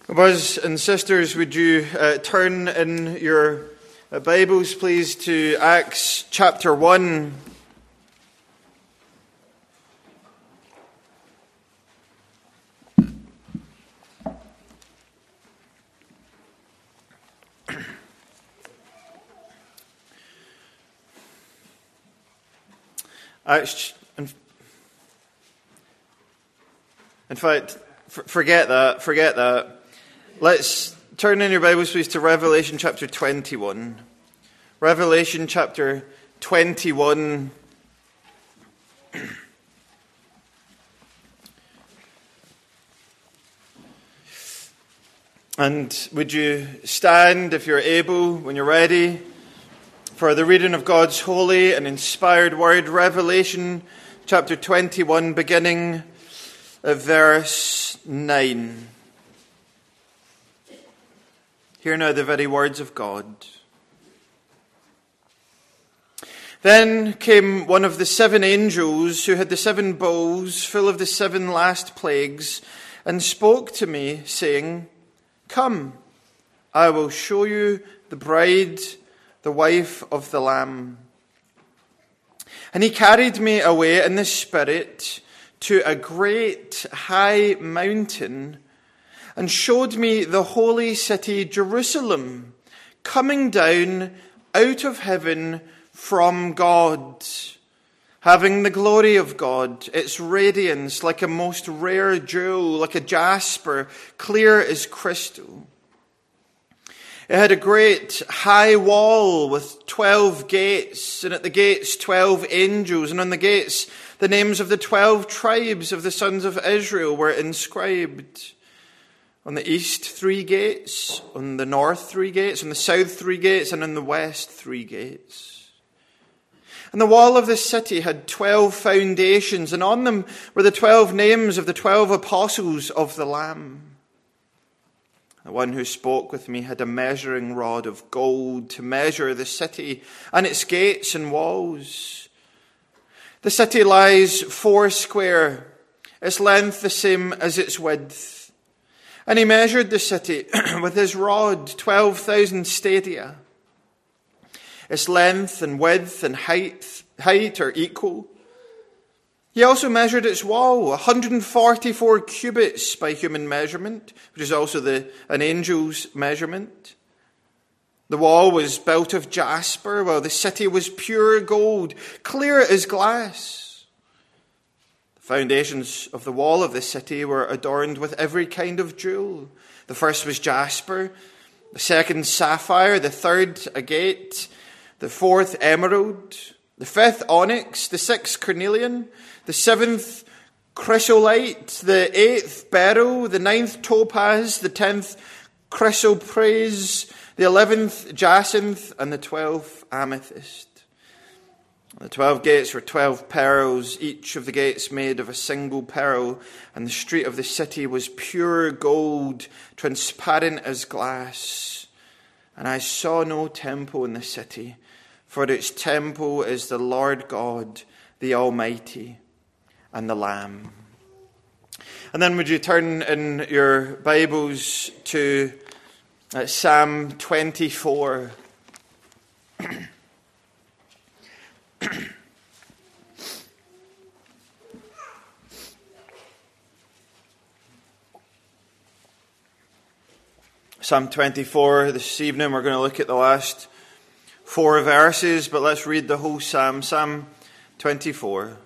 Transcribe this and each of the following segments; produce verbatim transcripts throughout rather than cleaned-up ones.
Brothers and sisters, would you uh, turn in your uh, Bibles, please, to Acts chapter one. Acts, in, in fact, f- forget that, forget that. Let's turn in your Bibles, please, to Revelation chapter twenty-one. Revelation chapter twenty-one. And would you stand, if you're able, when you're ready, for the reading of God's holy and inspired word, Revelation chapter twenty-one, beginning at verse nine. Hear now the very words of God. Then came one of the seven angels who had the seven bowls full of the seven last plagues, and spoke to me, saying, "Come, I will show you the bride, the wife of the Lamb." And he carried me away in the Spirit to a great high mountain, and showed me the holy city Jerusalem, coming down out of heaven from God, having the glory of God, its radiance like a most rare jewel, like a jasper, clear as crystal. It had a great high wall with twelve gates, and at the gates twelve angels, and on the gates the names of the twelve tribes of the sons of Israel were inscribed. On the east, three gates. On the north, three gates. On the south, three gates. And on the west, three gates. And the wall of the city had twelve foundations, and on them were the twelve names of the twelve apostles of the Lamb. The one who spoke with me had a measuring rod of gold to measure the city and its gates and walls. The city lies four square, its length the same as its width. And he measured the city with his rod, twelve thousand stadia. Its length and width and height, height are equal. He also measured its wall, one hundred forty-four cubits by human measurement, which is also the, an angel's measurement. The wall was built of jasper, while the city was pure gold, clear as glass. Foundations of the wall of the city were adorned with every kind of jewel. The first was jasper, the second sapphire, the third agate, the fourth emerald, the fifth onyx, the sixth carnelian, the seventh chrysolite, the eighth beryl, the ninth topaz, the tenth chrysoprase, the eleventh jacinth, and the twelfth amethyst. The twelve gates were twelve pearls, each of the gates made of a single pearl, and the street of the city was pure gold, transparent as glass. And I saw no temple in the city, for its temple is the Lord God, the Almighty, and the Lamb. And then would you turn in your Bibles to uh, Psalm twenty-four. Psalm twenty-four, this evening we're going to look at the last four verses, but let's read the whole psalm. Psalm twenty-four.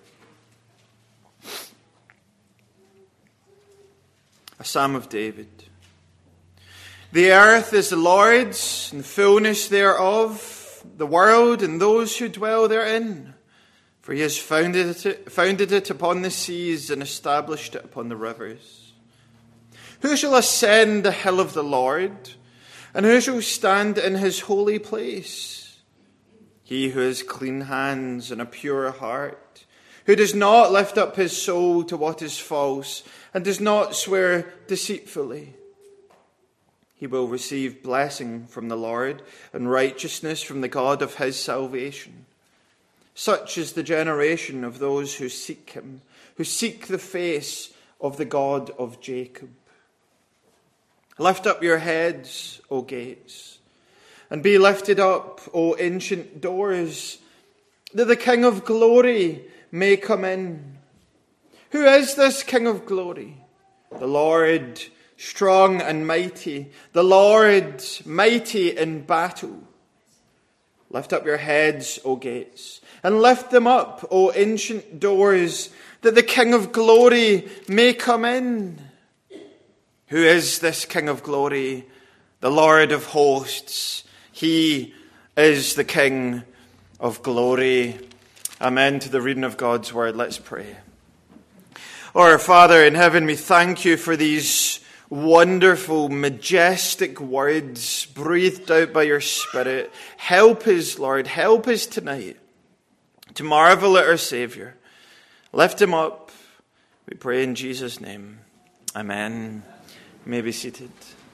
A psalm of David. The earth is the Lord's, and the fullness thereof, the world and those who dwell therein. For he has founded it, founded it upon the seas and established it upon the rivers. Who shall ascend the hill of the Lord? And who shall stand in his holy place? He who has clean hands and a pure heart, who does not lift up his soul to what is false, and does not swear deceitfully. He will receive blessing from the Lord and righteousness from the God of his salvation. Such is the generation of those who seek him, who seek the face of the God of Jacob. Lift up your heads, O gates, and be lifted up, O ancient doors, that the King of glory may come in. Who is this King of glory? The Lord, strong and mighty, the Lord, mighty in battle. Lift up your heads, O gates, and lift them up, O ancient doors, that the King of glory may come in. Who is this King of glory? The Lord of hosts. He is the King of glory. Amen to the reading of God's word. Let's pray. Our Father in heaven, we thank you for these wonderful, majestic words breathed out by your Spirit. Help us, Lord, help us tonight to marvel at our Saviour. Lift him up, we pray in Jesus' name. Amen. You may be seated.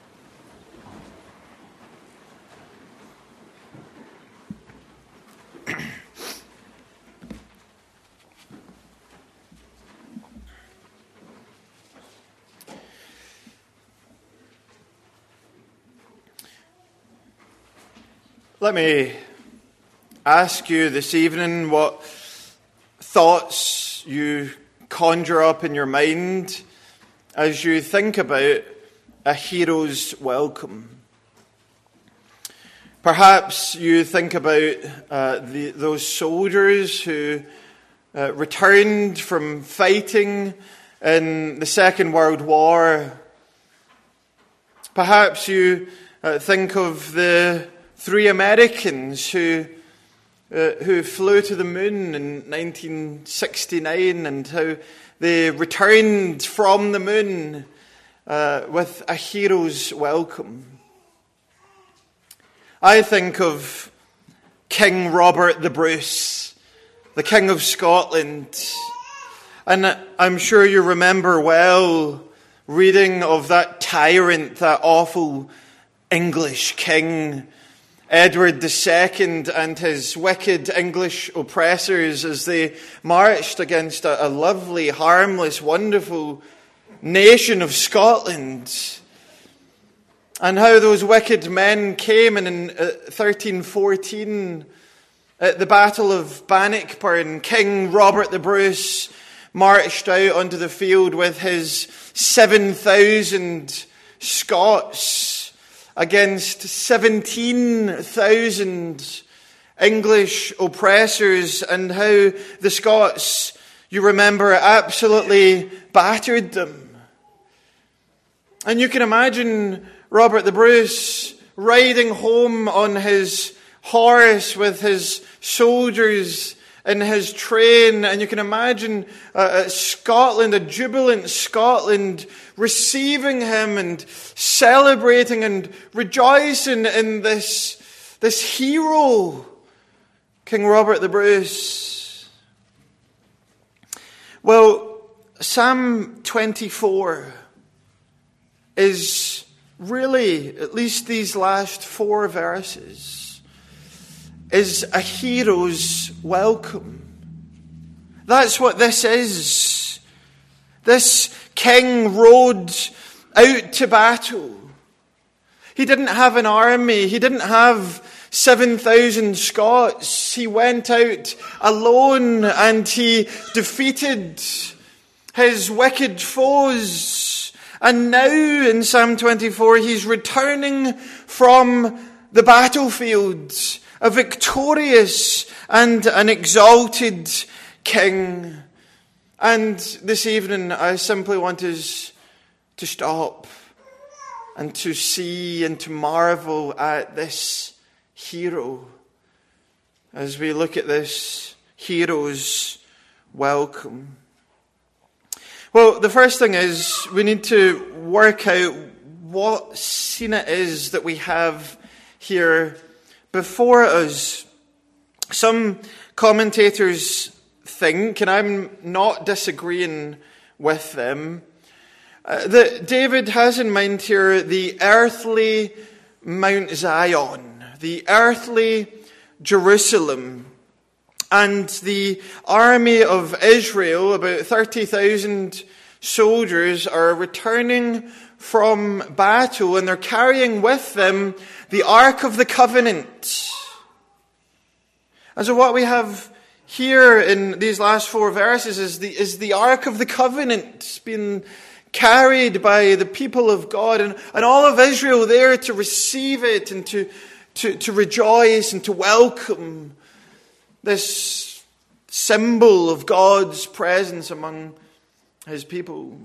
Let me ask you this evening what thoughts you conjure up in your mind as you think about a hero's welcome. Perhaps you think about uh, the, those soldiers who uh, returned from fighting in the Second World War. Perhaps you uh, think of the three Americans who uh, who flew to the moon in nineteen sixty-nine and how they returned from the moon uh, with a hero's welcome. I think of King Robert the Bruce, the King of Scotland. And I'm sure you remember well reading of that tyrant, that awful English king, Edward the Second, and his wicked English oppressors as they marched against a, a lovely, harmless, wonderful nation of Scotland. And how those wicked men came and in uh, thirteen fourteen, at the Battle of Bannockburn, King Robert the Bruce marched out onto the field with his seven thousand Scots against seventeen thousand English oppressors, and how the Scots, you remember, absolutely battered them. And you can imagine Robert the Bruce riding home on his horse with his soldiers in his train, and you can imagine uh, Scotland, a jubilant Scotland, receiving him and celebrating and rejoicing in this, this hero, King Robert the Bruce. Well, Psalm twenty-four is really, at least these last four verses, is a hero's welcome. That's what this is. This king rode out to battle. He didn't have an army. He didn't have seven thousand Scots. He went out alone and he defeated his wicked foes. And now in Psalm twenty-four, he's returning from the battlefield, a victorious and an exalted king. And this evening, I simply want us to stop and to see and to marvel at this hero as we look at this hero's welcome. Well, the first thing is we need to work out what scene it is that we have here before us. Some commentators think, and I'm not disagreeing with them, uh, that David has in mind here the earthly Mount Zion, the earthly Jerusalem, and the army of Israel, about thirty thousand soldiers, are returning from battle, and they're carrying with them the Ark of the Covenant. And so what we have here in these last four verses is the, is the Ark of the Covenant being carried by the people of God, and, and all of Israel there to receive it and to, to, to rejoice and to welcome this symbol of God's presence among his people.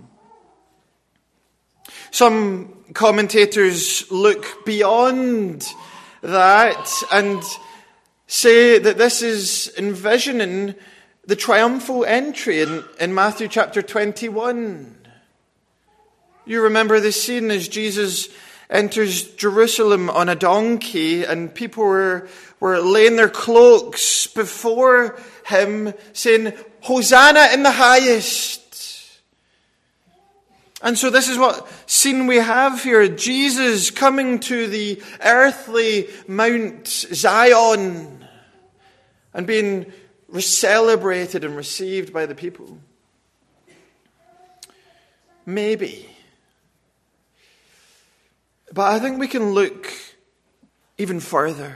Some commentators look beyond that and say that this is envisioning the triumphal entry in, in Matthew chapter twenty-one. You remember this scene as Jesus enters Jerusalem on a donkey, and people were, were laying their cloaks before him, saying, "Hosanna in the highest." And so this is what scene we have here. Jesus coming to the earthly Mount Zion and being celebrated and received by the people. Maybe. But I think we can look even further.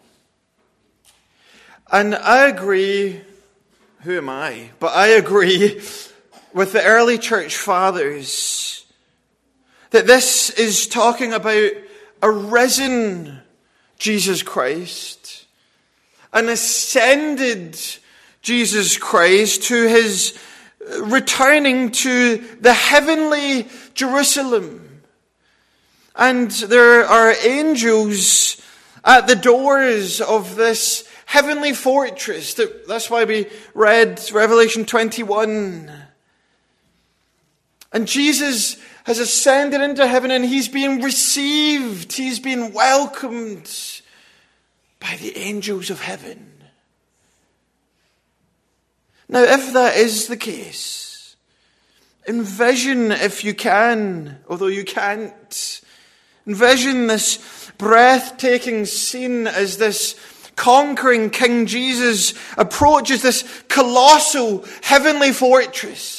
And I agree, who am I? But I agree with the early church fathers that this is talking about a risen Jesus Christ, an ascended Jesus Christ who is returning to the heavenly Jerusalem. And there are angels at the doors of this heavenly fortress. That's why we read Revelation twenty-one. And Jesus has ascended into heaven, and he's being received. He's being welcomed by the angels of heaven. Now, if that is the case, envision, if you can, although you can't, envision this breathtaking scene as this conquering King Jesus approaches this colossal heavenly fortress.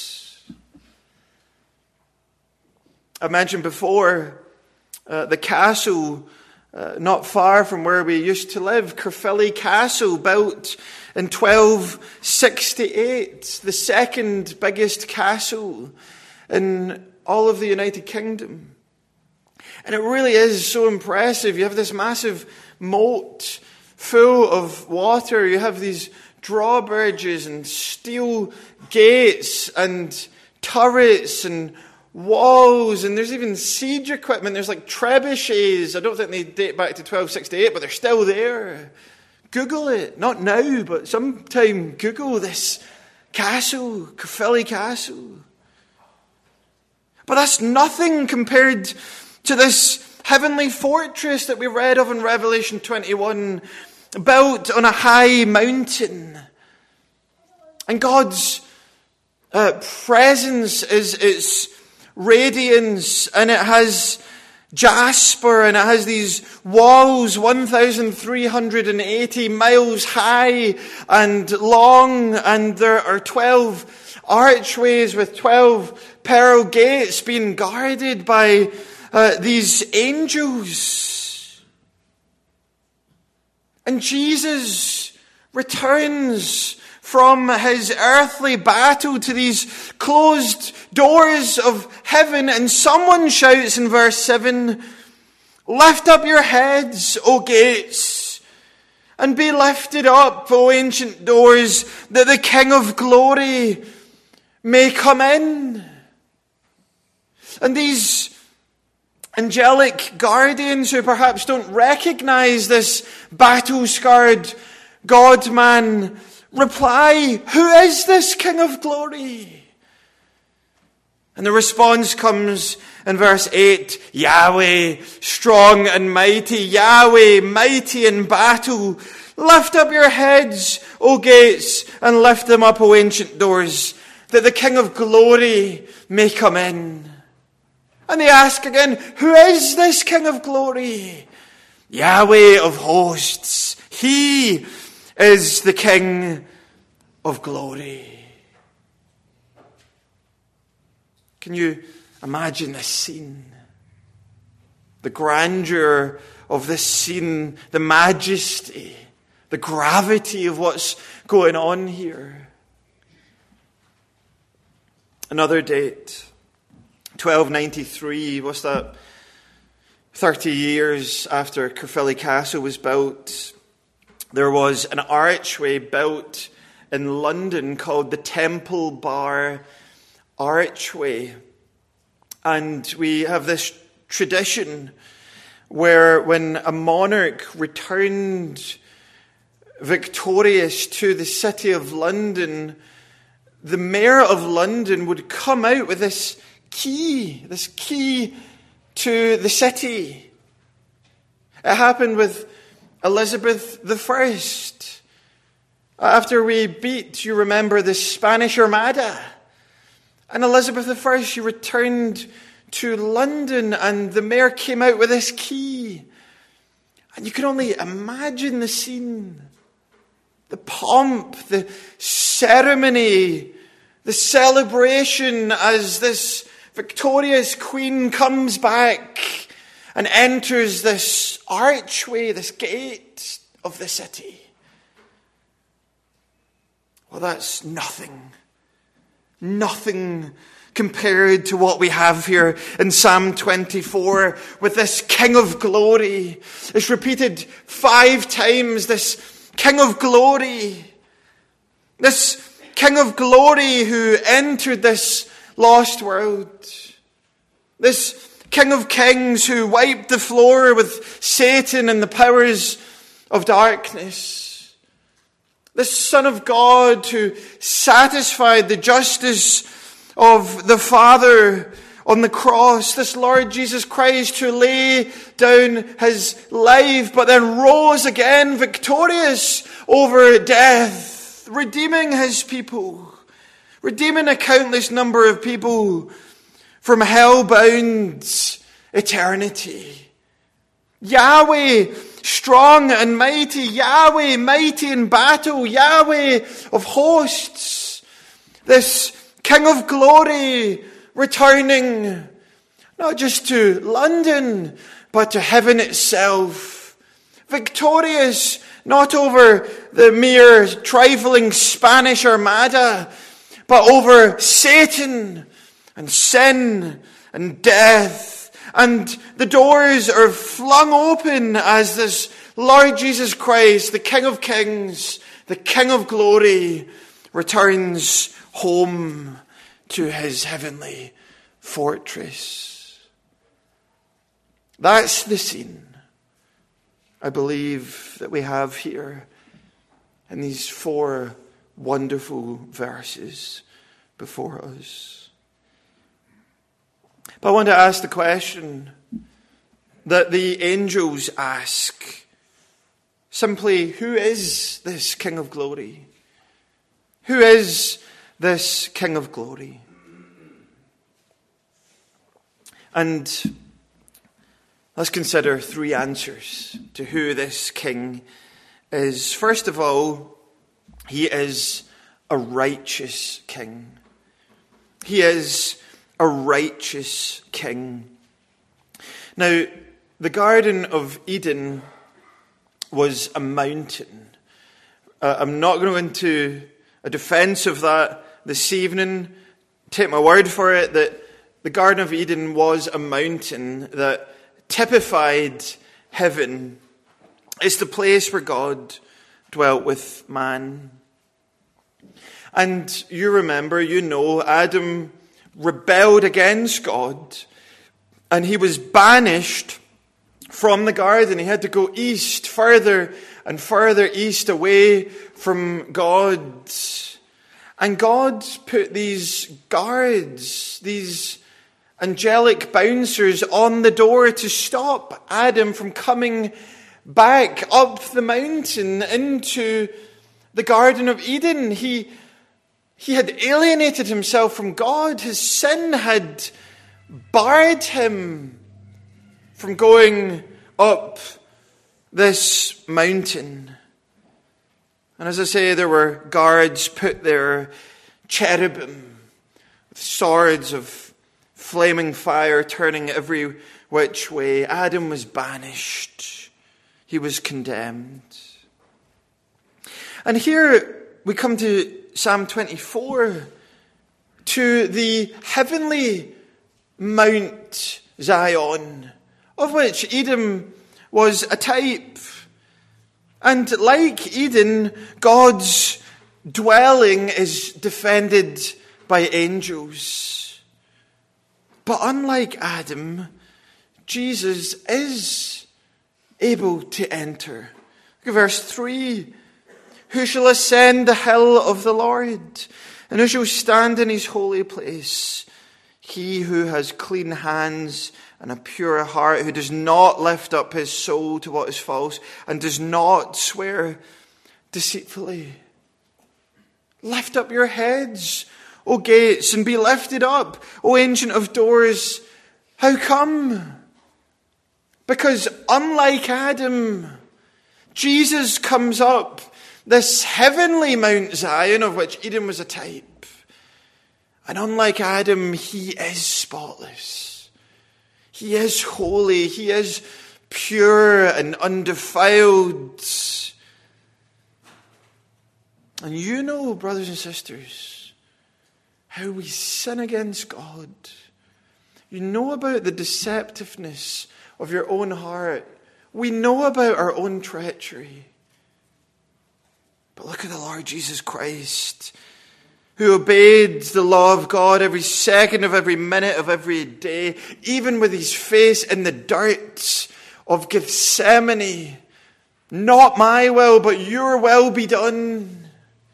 I mentioned before uh, the castle uh, not far from where we used to live, Caerphilly Castle, built in twelve sixty-eight, the second biggest castle in all of the United Kingdom. And it really is so impressive. You have this massive moat full of water. You have these drawbridges and steel gates and turrets and walls, and there's even siege equipment. There's like trebuchets. I don't think they date back to twelve sixty-eight, but they're still there. Google it. Not now, but sometime Google this castle, Caerphilly Castle. But that's nothing compared to this heavenly fortress that we read of in Revelation twenty-one, built on a high mountain. And God's uh, presence is its radiance, and it has jasper, and it has these walls one thousand three hundred eighty miles high and long, and there are twelve archways with twelve pearl gates being guarded by uh, these angels. And Jesus returns from his earthly battle to these closed doors of heaven, and someone shouts in verse seven, "Lift up your heads, O gates, and be lifted up, O ancient doors, that the King of glory may come in." And these angelic guardians, who perhaps don't recognize this battle-scarred God-man, reply, "Who is this King of glory?" And the response comes in verse eight, "Yahweh, strong and mighty, Yahweh, mighty in battle. Lift up your heads, O gates, and lift them up, O ancient doors, that the King of glory may come in." And they ask again, "Who is this King of glory?" "Yahweh of hosts. He is the King of glory." Can you imagine this scene? the grandeur of this scene, the majesty, the gravity of what's going on here. Another date, twelve ninety-three, what's that? thirty years after Caerphilly Castle was built, there was an archway built in London called the Temple Bar Archway. And we have this tradition where when a monarch returned victorious to the city of London, the mayor of London would come out with this key, this key to the city. It happened with Elizabeth the First. After we beat, you remember, the Spanish Armada. And Elizabeth the First, she returned to London, and the mayor came out with this key. And you can only imagine the scene. The pomp, the ceremony, the celebration as this victorious queen comes back and enters this archway, this gate of the city. Well, that's nothing. Nothing compared to what we have here in Psalm twenty-four with this King of Glory. It's repeated five times, this King of Glory. This King of Glory who entered this lost world. This King of Kings who wiped the floor with Satan and the powers of darkness. This Son of God who satisfied the justice of the Father on the cross. This Lord Jesus Christ who lay down his life but then rose again victorious over death, redeeming his people, redeeming a countless number of people from hell-bound eternity. Yahweh, strong and mighty. Yahweh, mighty in battle. Yahweh of hosts. This King of Glory returning not just to London, but to heaven itself. Victorious not over the mere trifling Spanish Armada, but over Satan and sin and death. And the doors are flung open as this Lord Jesus Christ, the King of Kings, the King of Glory, returns home to his heavenly fortress. That's the scene, I believe, that we have here in these four wonderful verses before us. But I want to ask the question that the angels ask. Simply, who is this King of Glory? Who is this King of Glory? And let's consider three answers to who this King is. First of all, he is a righteous King. He is a righteous King. Now, the Garden of Eden was a mountain. Uh, I'm not going to go into a defense of that this evening. Take my word for it that the Garden of Eden was a mountain that typified heaven. It's the place where God dwelt with man. And you remember, you know, Adam rebelled against God, and he was banished from the garden. He had to go east, further and further east, away from God. And God put these guards, these angelic bouncers on the door to stop Adam from coming back up the mountain into the Garden of Eden. He He had alienated himself from God. His sin had barred him from going up this mountain. And as I say, there were guards put there, cherubim, with swords of flaming fire turning every which way. Adam was banished. He was condemned. And here we come to Psalm twenty-four, to the heavenly Mount Zion, of which Edom was a type. And like Eden, God's dwelling is defended by angels. But unlike Adam, Jesus is able to enter. Look at verse three. Who shall ascend the hill of the Lord? And who shall stand in his holy place? He who has clean hands and a pure heart, who does not lift up his soul to what is false, and does not swear deceitfully. Lift up your heads, O gates, and be lifted up, O ancient of doors. How come? Because unlike Adam, Jesus comes up this heavenly Mount Zion, of which Eden was a type. And unlike Adam, he is spotless. He is holy. He is pure and undefiled. And you know, brothers and sisters, how we sin against God. You know about the deceptiveness of your own heart. We know about our own treachery. But look at the Lord Jesus Christ, who obeyed the law of God every second of every minute of every day, even with his face in the dirt of Gethsemane. Not my will, but your will be done.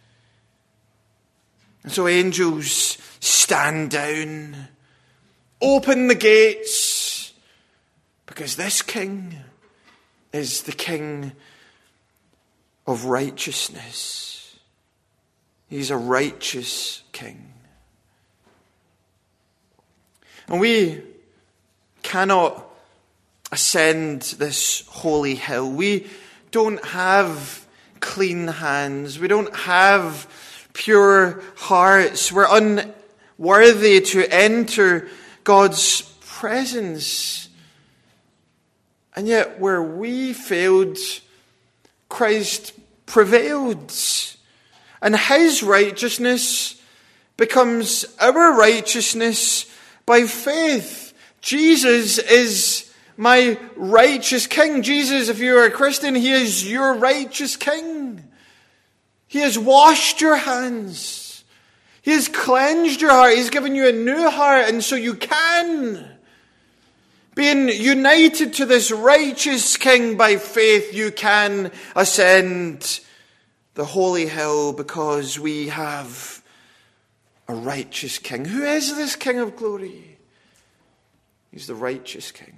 And so angels stand down, open the gates, because this king is the king of righteousness. He's a righteous king. And we cannot ascend this holy hill. We don't have clean hands. We don't have pure hearts. We're unworthy to enter God's presence. And yet where we failed, Christ prevailed. And his righteousness becomes our righteousness by faith. Jesus is my righteous king. Jesus, if you are a Christian, he is your righteous king. He has washed your hands. He has cleansed your heart. He's given you a new heart. And so you can, being united to this righteous king by faith, you can ascend the holy hill because we have a righteous king. Who is this King of glory? He's the righteous king.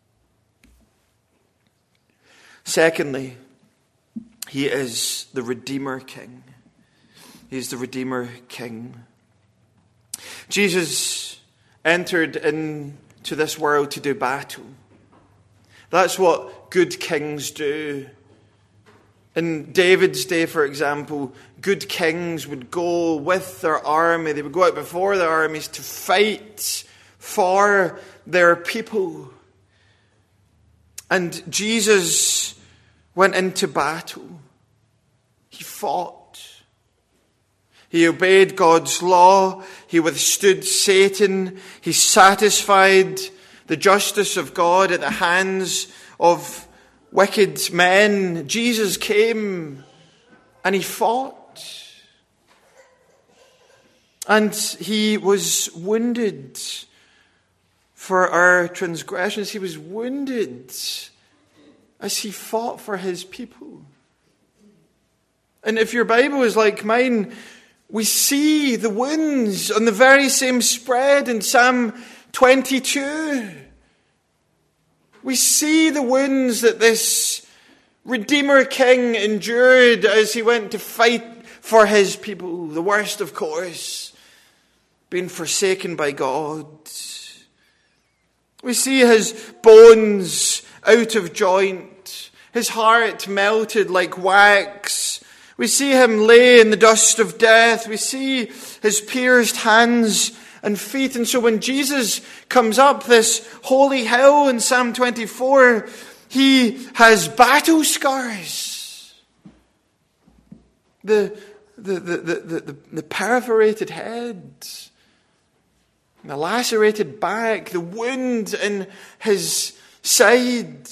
Secondly, he is the Redeemer King. He is the Redeemer King. Jesus entered into this world to do battle. That's what good kings do. In David's day, for example, good kings would go with their army. They would go out before their armies to fight for their people. And Jesus went into battle. He fought. He obeyed God's law. He withstood Satan. He satisfied the justice of God at the hands of wicked men. Jesus came and he fought. And he was wounded for our transgressions. He was wounded as he fought for his people. And if your Bible is like mine, we see the wounds on the very same spread in Psalm twenty-two. We see the wounds that this Redeemer King endured as he went to fight for his people. The worst, of course, being forsaken by God. We see his bones out of joint, his heart melted like wax. We see him lay in the dust of death. We see his pierced hands and feet. And so when Jesus comes up this holy hill in Psalm twenty-four, he has battle scars. The, the, the, the, the, the perforated head, the lacerated back, the wound in his side.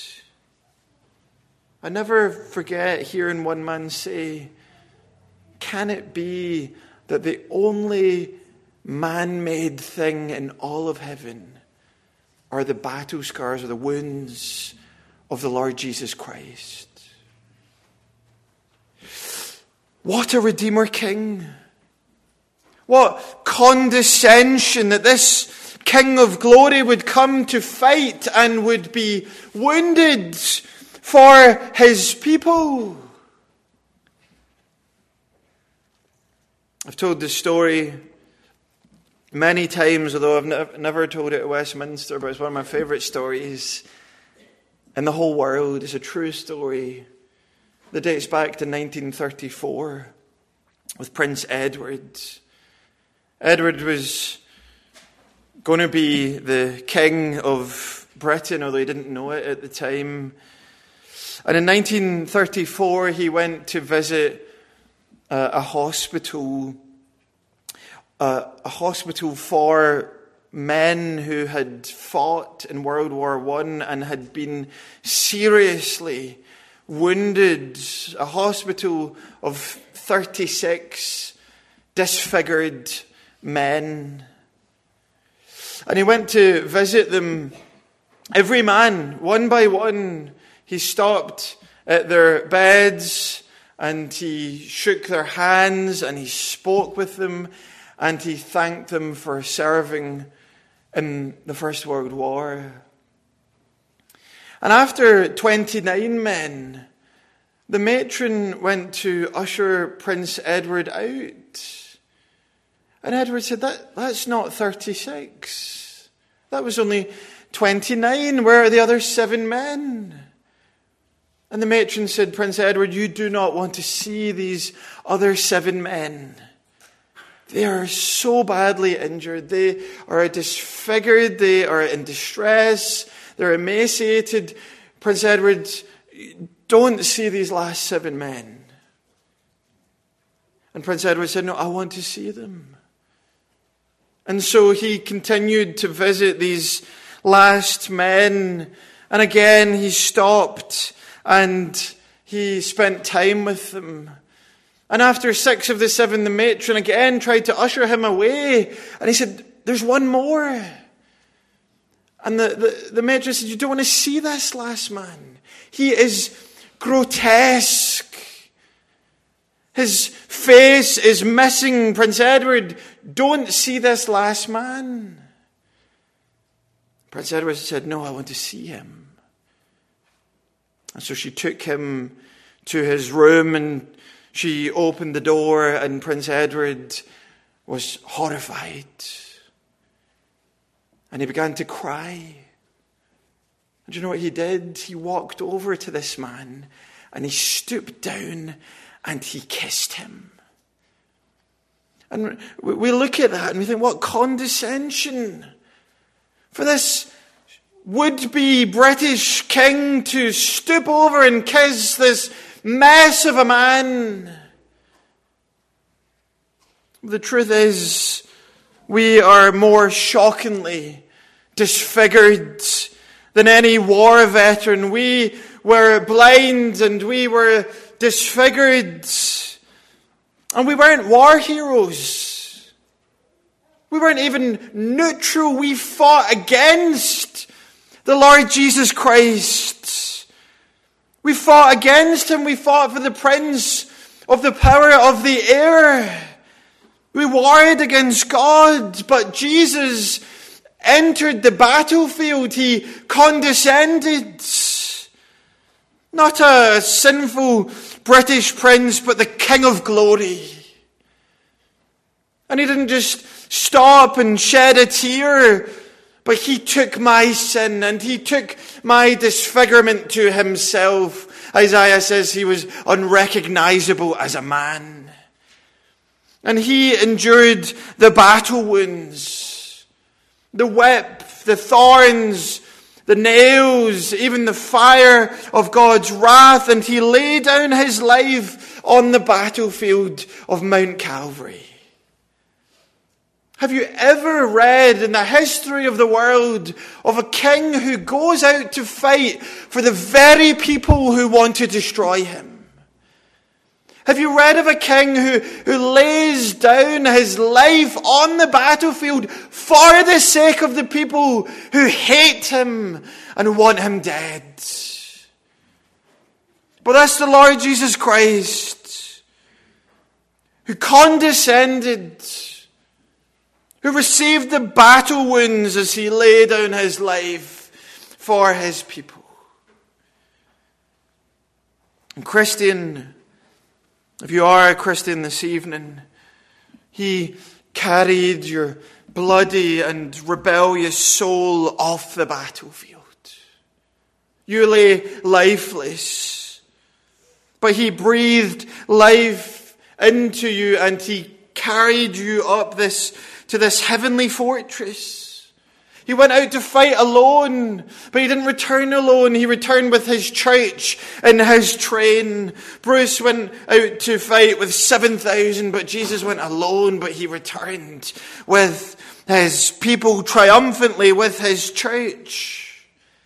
I never forget hearing one man say, can it be that the only man-made thing in all of heaven are the battle scars or the wounds of the Lord Jesus Christ? What a Redeemer King. What condescension that this King of glory would come to fight and would be wounded for his people. I've told this story many times, although I've never, never told it at Westminster, but it's one of my favourite stories in the whole world. It's a true story that dates back to nineteen thirty-four with Prince Edward. Edward was going to be the king of Britain, although he didn't know it at the time. And in nineteen thirty-four, he went to visit uh, a hospital, uh, a hospital for men who had fought in World War One and had been seriously wounded. A hospital of thirty-six disfigured men. And he went to visit them. Every man, one by one, he stopped at their beds and he shook their hands and he spoke with them and he thanked them for serving in the First World War. And after twenty-nine men, the matron went to usher Prince Edward out. And Edward said, that, that's not thirty-six. That was only twenty-nine. Where are the other seven men? And the matron said, Prince Edward, you do not want to see these other seven men. They are so badly injured. They are disfigured. They are in distress. They're emaciated. Prince Edward, don't see these last seven men. And Prince Edward said, no, I want to see them. And so he continued to visit these last men. And again, he stopped and he spent time with them. And after six of the seven, the matron again tried to usher him away. And he said, there's one more. And the, the, the matron said, you don't want to see this last man. He is grotesque. His face is missing. Prince Edward, don't see this last man. Prince Edward said, no, I want to see him. And so she took him to his room and she opened the door and Prince Edward was horrified. And he began to cry. And do you know what he did? He walked over to this man and he stooped down and he kissed him. And we look at that and we think, what condescension for this would-be British king to stoop over and kiss this mess of a man. The truth is, we are more shockingly disfigured than any war veteran. We were blind and we were disfigured. And we weren't war heroes. We weren't even neutral. We fought against the Lord Jesus Christ. We fought against him. We fought for the prince of the power of the air. We warred against God, but Jesus entered the battlefield. He condescended. Not a sinful British prince, but the King of glory. And he didn't just stop and shed a tear, but he took my sin and he took my disfigurement to himself. Isaiah says he was unrecognizable as a man. And he endured the battle wounds, the whip, the thorns, the nails, even the fire of God's wrath. And he laid down his life on the battlefield of Mount Calvary. Have you ever read in the history of the world of a king who goes out to fight for the very people who want to destroy him? Have you read of a king who, who lays down his life on the battlefield for the sake of the people who hate him and want him dead? But that's the Lord Jesus Christ, who condescended, who received the battle wounds as he laid down his life for his people. And Christian, if you are a Christian this evening, he carried your bloody and rebellious soul off the battlefield. You lay lifeless, but he breathed life into you and he carried you up this to this heavenly fortress. He went out to fight alone, but he didn't return alone. He returned with his church in his train. Bruce went out to fight with seven thousand, but Jesus went alone, but he returned with his people triumphantly, with his church.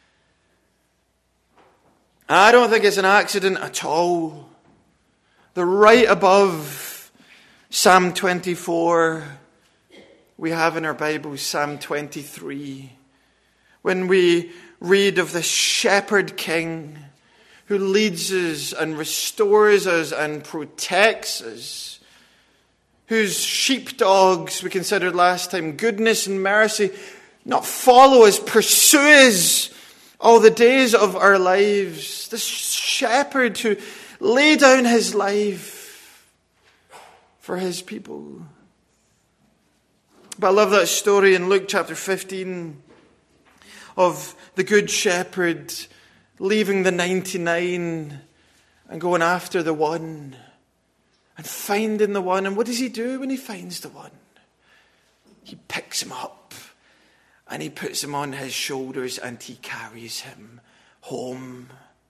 I don't think it's an accident at all that right above Psalm twenty-four, we have in our Bibles Psalm twenty-three, when we read of the shepherd king who leads us and restores us and protects us, whose sheepdogs, we considered last time, goodness and mercy not follow us, pursue us all the days of our lives. This shepherd who laid down his life for his people. But I love that story in Luke chapter fifteen of the good shepherd leaving the ninety-nine and going after the one and finding the one. And what does he do when he finds the one? He picks him up and he puts him on his shoulders and he carries him home.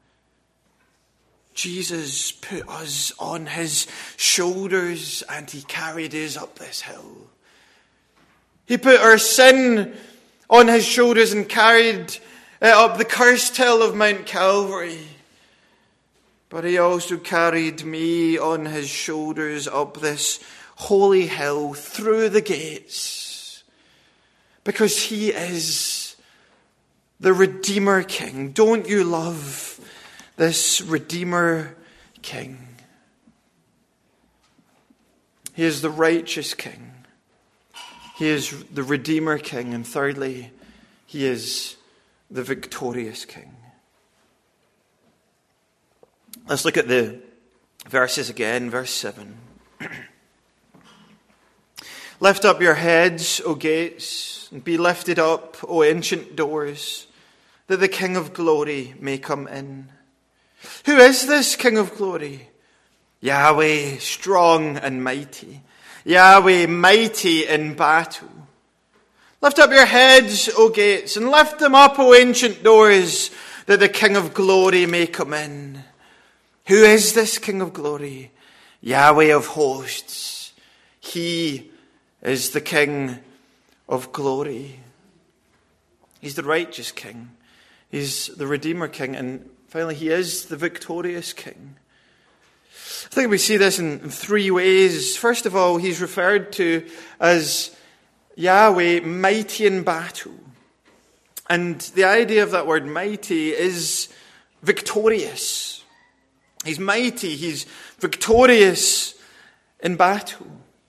Jesus put us on his shoulders and he carried us up this hill. He put our sin on his shoulders and carried it up the cursed hill of Mount Calvary. But he also carried me on his shoulders up this holy hill through the gates. Because he is the Redeemer King. Don't you love this Redeemer King? He is the righteous King. He is the Redeemer King. And thirdly, he is the victorious King. Let's look at the verses again. Verse seven. Lift up your heads, O gates, and be lifted up, O ancient doors, that the King of glory may come in. Who is this King of glory? Yahweh, strong and mighty. Yahweh, mighty in battle. Lift up your heads, O gates, and lift them up, O ancient doors, that the King of glory may come in. Who is this King of glory? Yahweh of hosts. He is the King of glory. He's the righteous King. He's the Redeemer King. And finally, he is the victorious King. I think we see this in three ways. First of all, he's referred to as Yahweh, mighty in battle. And the idea of that word mighty is victorious. He's mighty, he's victorious in battle.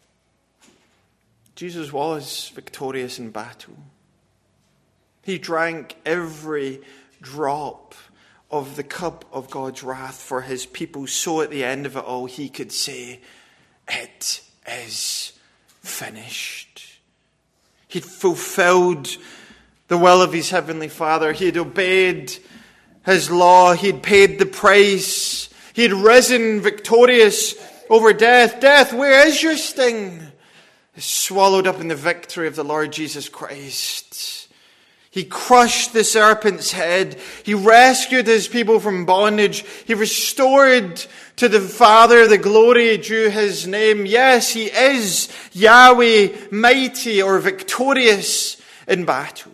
Jesus was victorious in battle. He drank every drop of the cup of God's wrath for his people, so at the end of it all he could say, it is finished. He'd fulfilled the will of his heavenly Father. He'd obeyed his law. He'd paid the price. He'd risen victorious over death. Death, where is your sting? Is swallowed up in the victory of the Lord Jesus Christ. He crushed the serpent's head. He rescued his people from bondage. He restored to the Father the glory due his name. Yes, he is Yahweh, mighty or victorious in battle.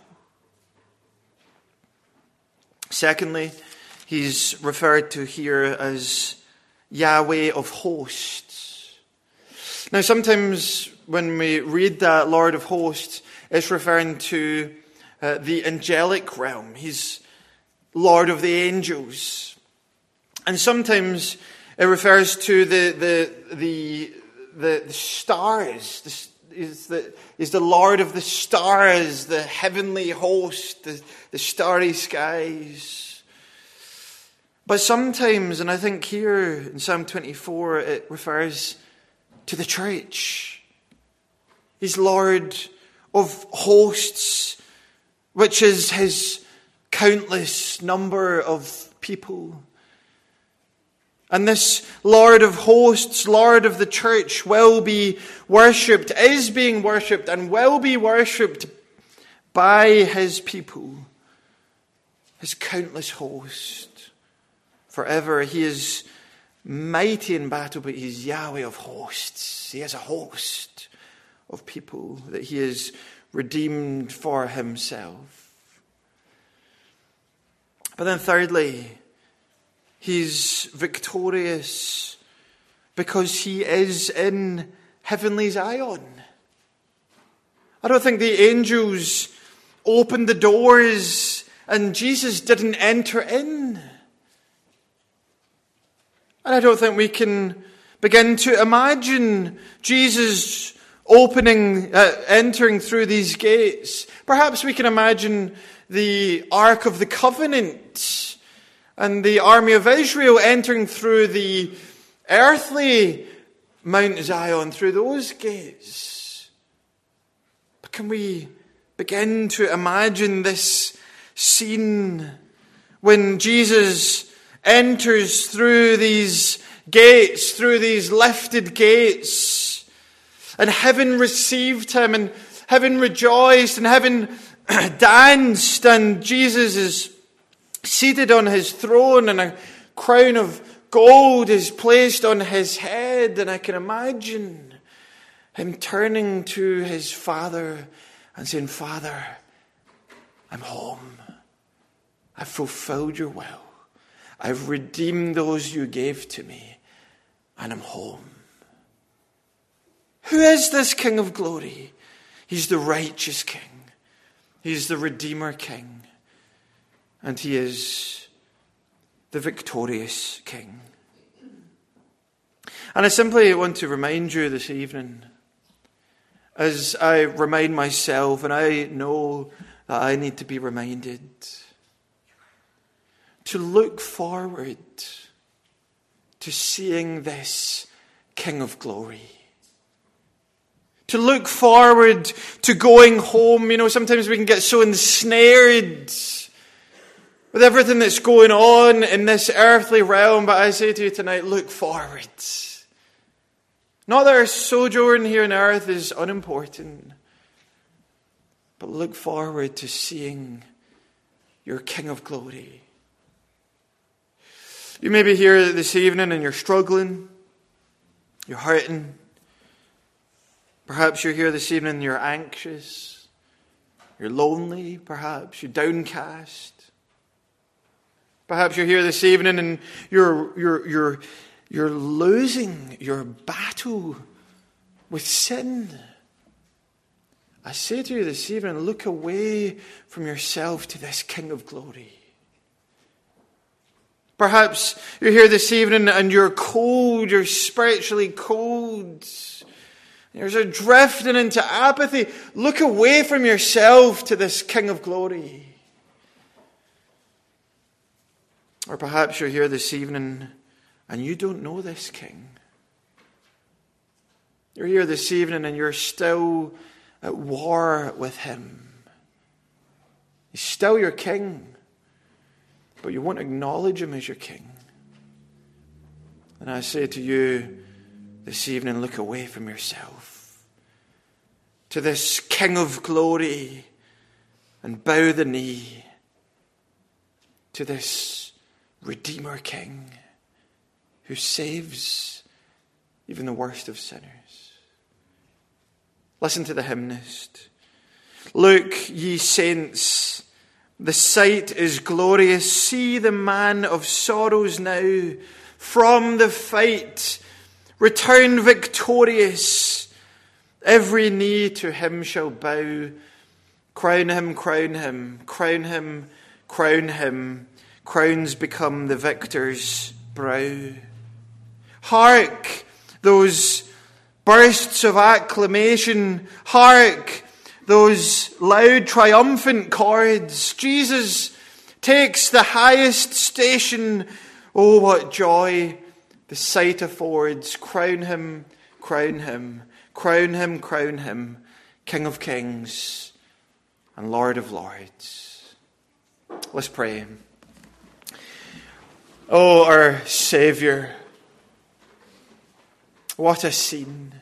Secondly, he's referred to here as Yahweh of hosts. Now, sometimes when we read that Lord of hosts, it's referring to uh, the angelic realm. He's Lord of the angels. And sometimes it refers to the the the, the, the stars. The, is the is the Lord of the stars, the heavenly host, the, the starry skies. But sometimes, and I think here in Psalm twenty-four, it refers to the church. He's Lord of hosts, which is his countless number of people. And this Lord of hosts, Lord of the church, will be worshipped, is being worshipped, and will be worshipped by his people, his countless host, forever. He is mighty in battle, but he's Yahweh of hosts. He has a host of people that he has redeemed for himself. But then thirdly, he's victorious because he is in heavenly Zion. I don't think the angels opened the doors and Jesus didn't enter in. And I don't think we can begin to imagine Jesus opening, uh, entering through these gates. Perhaps we can imagine the Ark of the Covenant and the army of Israel entering through the earthly Mount Zion, through those gates. But can we begin to imagine this scene when Jesus enters through these gates, through these lifted gates, and heaven received him, and heaven rejoiced, and heaven danced, and Jesus is seated on his throne, and a crown of gold is placed on his head. And I can imagine him turning to his Father and saying, Father, I'm home. I've fulfilled your will. I've redeemed those you gave to me, and I'm home. Who is this King of glory? He's the righteous King. He's the Redeemer King. And he is the victorious King. And I simply want to remind you this evening, as I remind myself, and I know that I need to be reminded, to look forward to seeing this King of glory. To look forward to going home. You know, sometimes we can get so ensnared with everything that's going on in this earthly realm. But I say to you tonight, look forward. Not that our sojourn here on earth is unimportant, but look forward to seeing your King of glory. You may be here this evening and you're struggling, you're hurting. Perhaps you're here this evening and you're anxious, you're lonely, perhaps you're downcast. Perhaps you're here this evening and you're you're you're you're losing your battle with sin. I say to you this evening, look away from yourself to this King of glory. Perhaps you're here this evening and you're cold, you're spiritually cold. You're sort of drifting into apathy. Look away from yourself to this King of glory. Or perhaps you're here this evening and you don't know this King. You're here this evening and you're still at war with him. He's still your King, but you won't acknowledge him as your King. And I say to you, this evening, look away from yourself to this King of glory and bow the knee to this Redeemer King who saves even the worst of sinners. Listen to the hymnist. Look, ye saints, the sight is glorious. See the man of sorrows now from the fight return victorious. Every knee to him shall bow. Crown him, crown him, crown him, crown him. Crowns become the victor's brow. Hark, those bursts of acclamation. Hark, those loud triumphant chords. Jesus takes the highest station. Oh, what joy the sight affords. Crown him, crown him, crown him, crown him, King of kings and Lord of lords. Let's pray. Oh, our Saviour, what a scene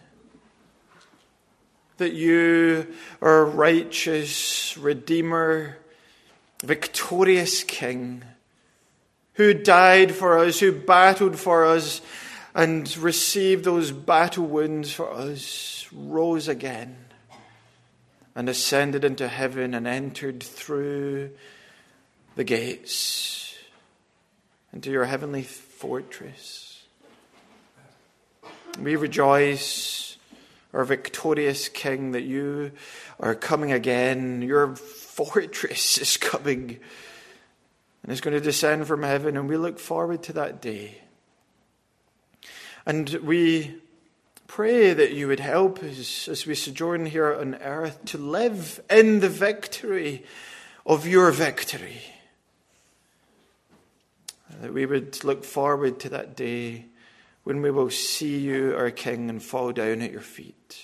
that you, our righteous Redeemer, victorious King, who died for us, who battled for us, and received those battle wounds for us, rose again and ascended into heaven and entered through the gates into your heavenly fortress. We rejoice, our victorious King, that you are coming again. Your fortress is coming and is going to descend from heaven, and we look forward to that day. And we pray that you would help us as we sojourn here on earth to live in the victory of your victory. That we would look forward to that day when we will see you, our King, and fall down at your feet.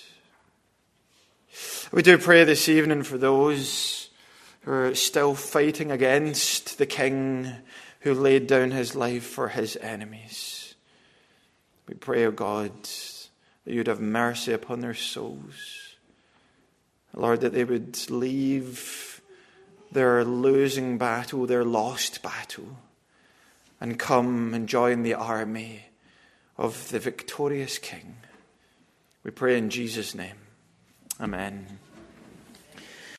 We do pray this evening for those who are still fighting against the King who laid down his life for his enemies. We pray, O God, that you'd have mercy upon their souls. Lord, that they would leave their losing battle, their lost battle, and come and join the army of the victorious King. We pray in Jesus' name. Amen.